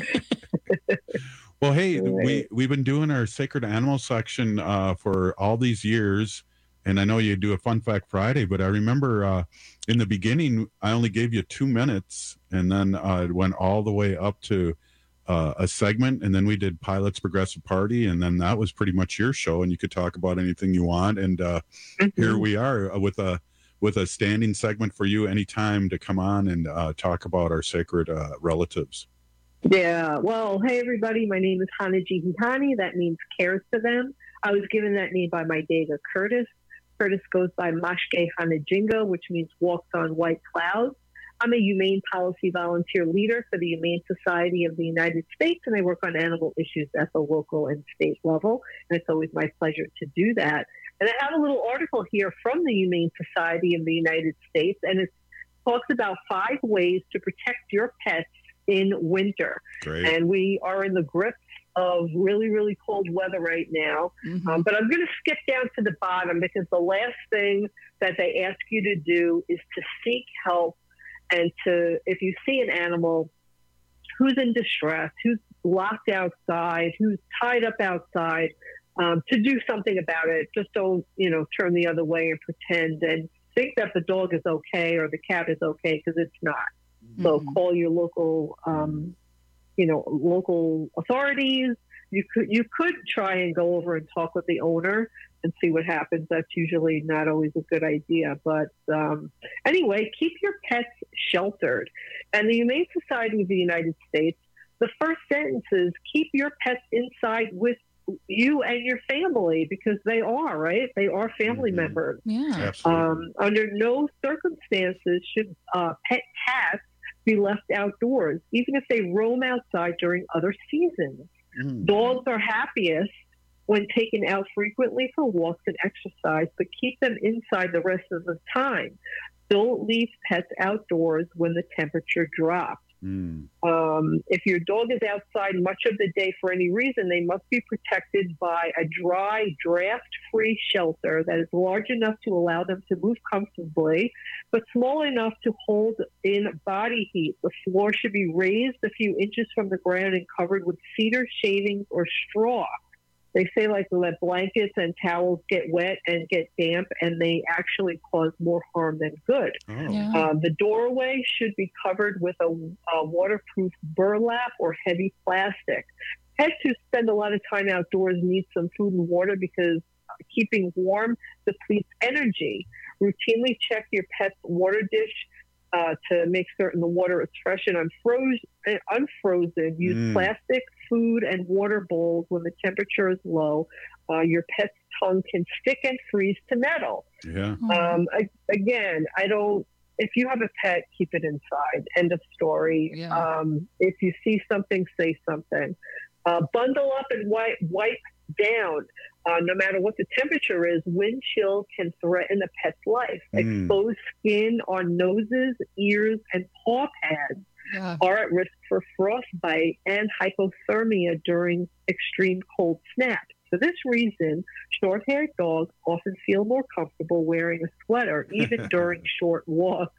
Well, hey, we've been doing our Sacred Animal section for all these years, and I know you do a Fun Fact Friday, but I remember in the beginning, I only gave you 2 minutes, and then it went all the way up to a segment, and then we did Pilot's Progressive Party, and then that was pretty much your show, and you could talk about anything you want, and here we are with a standing segment for you anytime to come on and talk about our sacred relatives. Yeah. Well, hey, everybody. My name is Hanaji Hihani. That means cares for them. I was given that name by my Dega Curtis. Curtis goes by Mashke Hanajinga, which means walks on white clouds. I'm a humane policy volunteer leader for the Humane Society of the United States, and I work on animal issues at the local and state level. And it's always my pleasure to do that. And I have a little article here from the Humane Society of the United States, and it talks about 5 ways to protect your pets in winter. Great. And we are in the grips of really, really cold weather right now. But I'm going to skip down to the bottom, because the last thing that they ask you to do is to seek help, and if you see an animal who's in distress, who's locked outside, who's tied up outside, to do something about it. Just don't, turn the other way and pretend and think that the dog is okay or the cat is okay, because it's not. So call your local, local authorities. You could try and go over and talk with the owner and see what happens. That's usually not always a good idea. But anyway, keep your pets sheltered. And the Humane Society of the United States, the first sentence is keep your pets inside with you and your family, because they are, right? They are family members. Yeah. Absolutely. Under no circumstances should pet cats be left outdoors, even if they roam outside during other seasons. Dogs are happiest when taken out frequently for walks and exercise, but keep them inside the rest of the time. Don't leave pets outdoors when the temperature drops. If your dog is outside much of the day for any reason, they must be protected by a dry, draft-free shelter that is large enough to allow them to move comfortably, but small enough to hold in body heat. The floor should be raised a few inches from the ground and covered with cedar shavings or straw. They say that blankets and towels get wet and get damp, and they actually cause more harm than good. The doorway should be covered with a waterproof burlap or heavy plastic. Pets who spend a lot of time outdoors need some food and water, because keeping warm depletes energy. Routinely check your pet's water dish to make certain the water is fresh and unfrozen. Use plastic, food, and water bowls when the temperature is low. Your pet's tongue can stick and freeze to metal. Yeah. Again, if you have a pet, keep it inside. End of story. Yeah. If you see something, say something. Bundle up and wipe down. No matter what the temperature is, wind chill can threaten a pet's life. Exposed skin on noses, ears, and paw pads are at risk for frostbite and hypothermia during extreme cold snaps. For this reason, short-haired dogs often feel more comfortable wearing a sweater, even during short walks.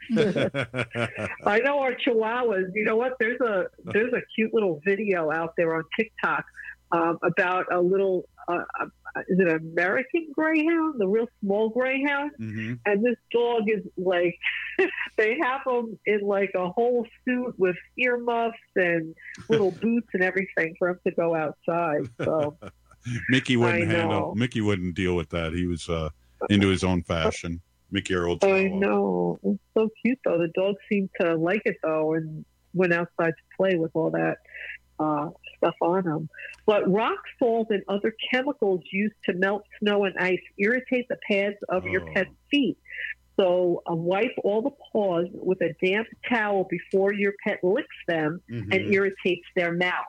I know our Chihuahuas. You know what? There's a cute little video out there on TikTok about a little. Is it an American Greyhound, the real small Greyhound? Mm-hmm. And this dog is like, they have him in like a whole suit with earmuffs and little boots and everything for him to go outside. So. Mickey wouldn't deal with that. He was into his own fashion. Mickey, our old Chihuahua. I know. It's so cute, though. The dog seemed to like it, though, and went outside to play with all that stuff on him. But rock salt and other chemicals used to melt snow and ice irritate the pads of your pet's feet. So wipe all the paws with a damp towel before your pet licks them and irritates their mouth.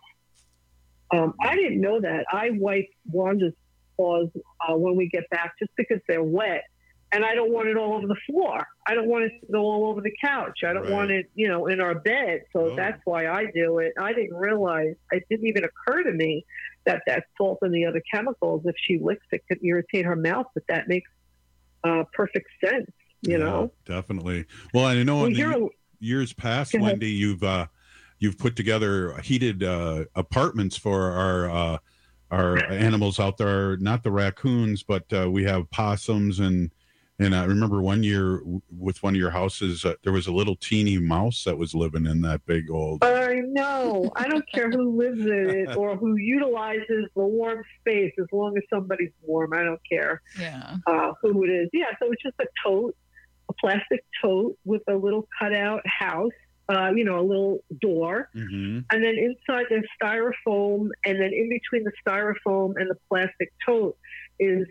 I didn't know that. I wipe Wanda's paws when we get back just because they're wet. And I don't want it all over the floor. I don't want it to go all over the couch. I don't want it, in our bed. So that's why I do it. I didn't realize, it didn't even occur to me that salt and the other chemicals, if she licks it, could irritate her mouth. But that makes perfect sense, you know? Definitely. Well, I know in the years past, Wendy, you've put together heated apartments for our animals out there, not the raccoons, but we have possums and I remember one year with one of your houses, there was a little teeny mouse that was living in that big old. I know. I don't care who lives in it or who utilizes the warm space, as long as somebody's warm. I don't care who it is. Yeah, so it's just a tote, a plastic tote with a little cutout house. A little door, and then inside there's styrofoam, and then in between the styrofoam and the plastic tote is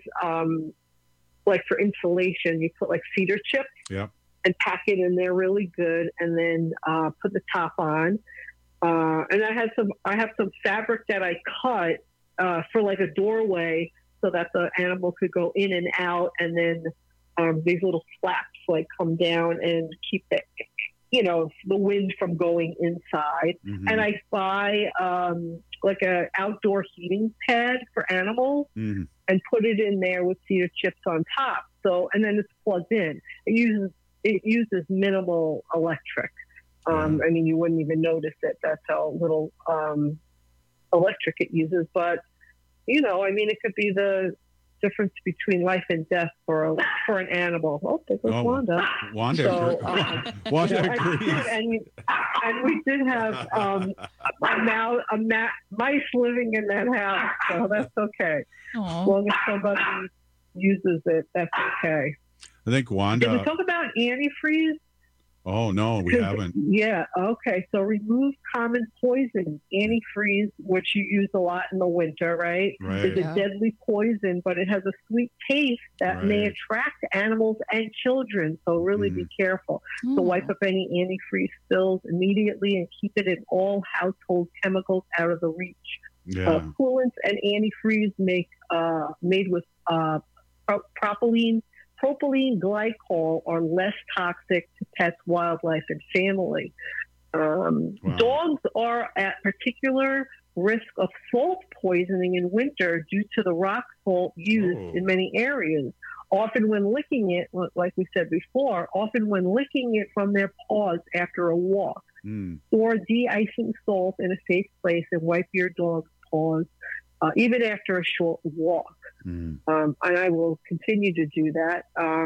like for insulation. You put like cedar chips and pack it in there really good, and then put the top on. And I have some fabric that I cut for like a doorway so that the animal could go in and out, and then these little flaps like come down and keep it. The wind from going inside. And I buy like a outdoor heating pad for animals and put it in there with cedar chips on top. So, and then it's plugged in. It uses minimal electric. I mean, you wouldn't even notice it. That's how little electric it uses. But, it could be the difference between life and death for an animal. Oh, there goes Wanda. Wanda agrees. And we did have mice living in that house, so that's okay. Aww. As long as somebody uses it, that's okay. I think Wanda. Did we talk about antifreeze? Oh, no, we haven't. Yeah, okay. So remove common poison. Antifreeze, which you use a lot in the winter, right? Is a deadly poison, but it has a sweet taste that may attract animals and children. So really be careful. So wipe up any antifreeze spills immediately and keep it in all household chemicals out of the reach. Coolants and antifreeze made with propylene glycol are less toxic to pets, wildlife, and family. Dogs are at particular risk of salt poisoning in winter due to the rock salt used in many areas. Often when licking it, like we said before, from their paws after a walk. Store de-icing salt in a safe place and wipe your dog's paws even after a short walk. And I will continue to do that.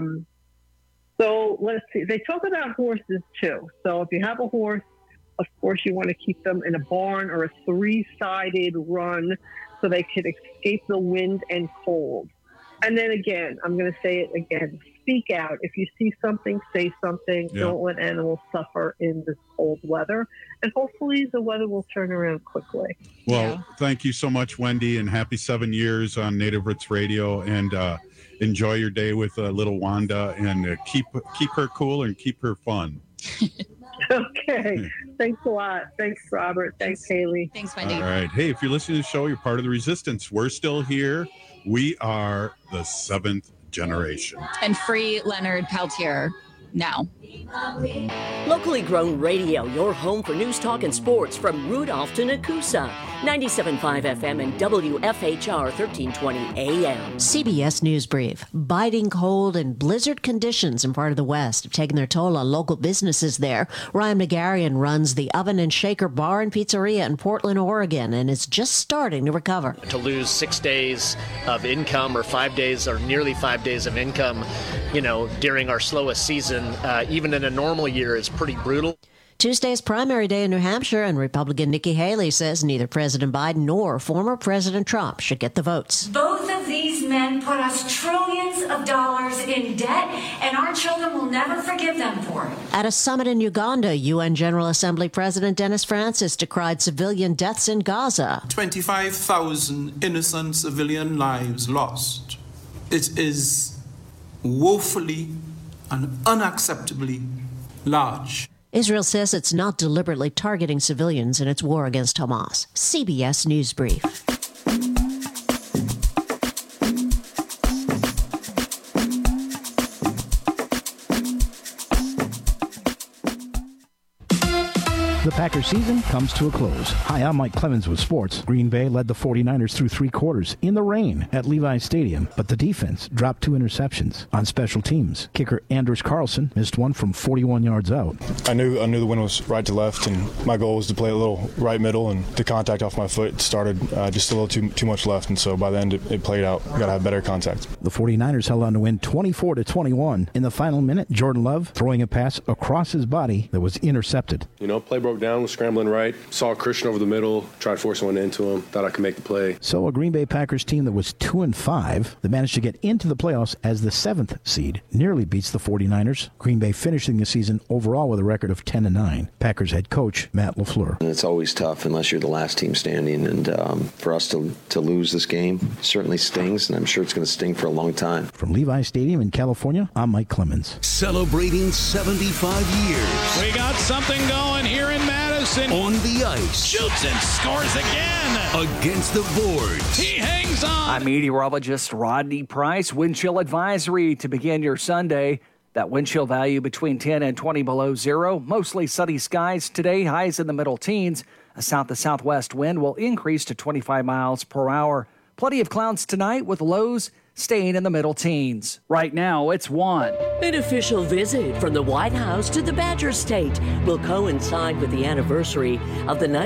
So let's see. They talk about horses too. So if you have a horse, of course you want to keep them in a barn or a 3-sided run so they can escape the wind and cold. And then again, I'm going to say it again. Speak out. If you see something, say something. Don't let animals suffer in this cold weather. And hopefully the weather will turn around quickly. Well, thank you so much, Wendy, and happy 7 years on Native Roots Radio. And enjoy your day with little Wanda, and keep her cool and keep her fun. Okay. Thanks a lot. Thanks, Robert. Thanks, Haley. Thanks, Wendy. All right. Hey, if you're listening to the show, you're part of the resistance. We're still here. We are the 7th generation. And free Leonard Peltier. now. Locally grown radio, your home for news, talk, and sports from Rudolph to Nakusa. 97.5 FM and WFHR 1320 AM. CBS News Brief. Biting cold and blizzard conditions in part of the West have taken their toll on local businesses there. Ryan Megarian runs the Oven and Shaker Bar and Pizzeria in Portland, Oregon, and is just starting to recover. To lose 6 days of income or 5 days or nearly 5 days of income, during our slowest season, even in a normal year, is pretty brutal. Tuesday's primary day in New Hampshire, and Republican Nikki Haley says neither President Biden nor former President Trump should get the votes. Both of these men put us trillions of dollars in debt, and our children will never forgive them for it. At a summit in Uganda, UN General Assembly President Dennis Francis decried civilian deaths in Gaza. 25,000 innocent civilian lives lost. It is woefully and unacceptably large. Israel says it's not deliberately targeting civilians in its war against Hamas. CBS News Brief. The Packers season comes to a close. Hi, I'm Mike Clemens with sports. Green Bay led the 49ers through 3 quarters in the rain at Levi's Stadium, but the defense dropped 2 interceptions. On special teams, kicker Anders Carlson missed one from 41 yards out. I knew the wind was right to left, and my goal was to play a little right middle, and the contact off my foot started just a little too much left, and so by the end it played out. Got to have better contact. The 49ers held on to win 24-21. In the final minute, Jordan Love throwing a pass across his body that was intercepted. Play broke down, was scrambling right, saw Christian over the middle, tried forcing one into him, thought I could make the play. So a Green Bay Packers team that was 2-5 that managed to get into the playoffs as the 7th seed nearly beats the 49ers. Green Bay finishing the season overall with a record of 10-9. Packers head coach Matt LaFleur. It's always tough unless you're the last team standing, and for us to lose this game certainly stings, and I'm sure it's going to sting for a long time. From Levi's Stadium in California, I'm Mike Clemens. Celebrating 75 years. We got something going here in Madison. On the ice. Shoots and scores again. Against the boards. He hangs on. I'm meteorologist Rodney Price. Wind chill advisory to begin your Sunday. That wind chill value between 10 and 20 below zero. Mostly sunny skies today. Highs in the middle teens. A south to southwest wind will increase to 25 miles per hour. Plenty of clouds tonight with lows staying in the middle teens. Right now, it's 1. An official visit from the White House to the Badger State will coincide with the anniversary of the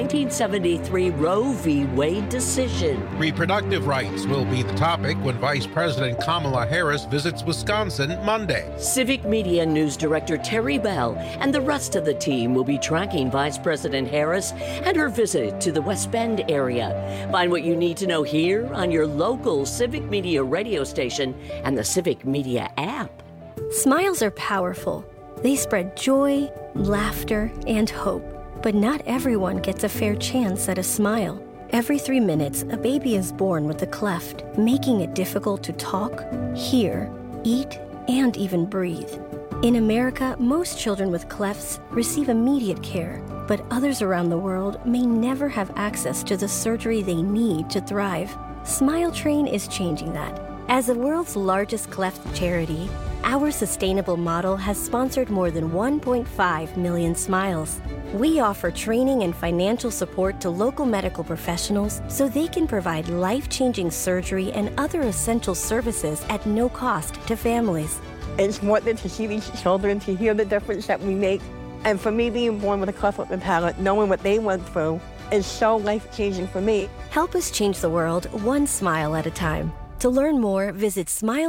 1973 Roe v. Wade decision. Reproductive rights will be the topic when Vice President Kamala Harris visits Wisconsin Monday. Civic Media News Director Terry Bell and the rest of the team will be tracking Vice President Harris and her visit to the West Bend area. Find what you need to know here on your local Civic Media radio station and the Civic Media app. Smiles are powerful. They spread joy, laughter, and hope. But not everyone gets a fair chance at a smile. Every 3 minutes, a baby is born with a cleft, making it difficult to talk, hear, eat, and even breathe. In America, most children with clefts receive immediate care, but others around the world may never have access to the surgery they need to thrive. Smile Train is changing that. As the world's largest cleft charity, our sustainable model has sponsored more than 1.5 million smiles. We offer training and financial support to local medical professionals so they can provide life-changing surgery and other essential services at no cost to families. It's important to see these children, to hear the difference that we make. And for me, being born with a cleft lip and palate, knowing what they went through, is so life-changing for me. Help us change the world one smile at a time. To learn more, visit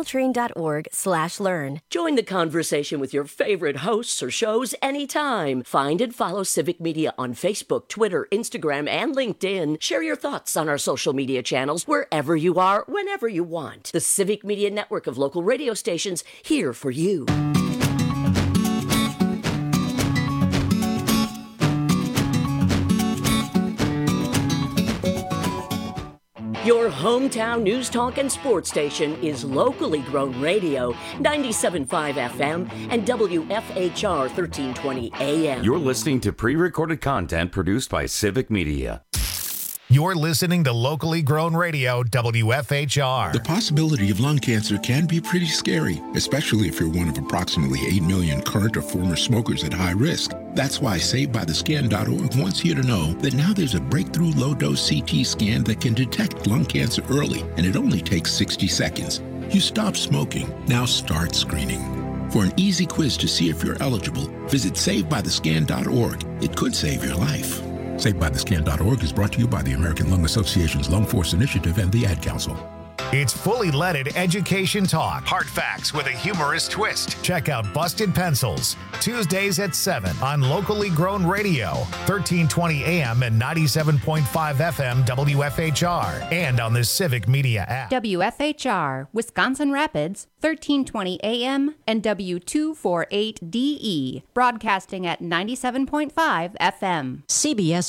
smiletrain.org/learn. Join the conversation with your favorite hosts or shows anytime. Find and follow Civic Media on Facebook, Twitter, Instagram, and LinkedIn. Share your thoughts on our social media channels wherever you are, whenever you want. The Civic Media network of local radio stations here for you. Your hometown news, talk, and sports station is locally grown radio, 97.5 FM and WFHR 1320 AM. You're listening to pre-recorded content produced by Civic Media. You're listening to locally grown radio, WFHR. The possibility of lung cancer can be pretty scary, especially if you're one of approximately 8 million current or former smokers at high risk. That's why SaveByTheScan.org wants you to know that now there's a breakthrough low-dose CT scan that can detect lung cancer early, and it only takes 60 seconds. You stop smoking, now start screening. For an easy quiz to see if you're eligible, visit SaveByTheScan.org. It could save your life. SaveByTheScan.org is brought to you by the American Lung Association's Lung Force Initiative and the Ad Council. It's fully leaded education talk. Hard facts with a humorous twist. Check out Busted Pencils, Tuesdays at 7 on locally grown radio, 1320 AM and 97.5 FM WFHR, and on the Civic Media app. WFHR, Wisconsin Rapids, 1320 AM and W248DE, broadcasting at 97.5 FM. CBS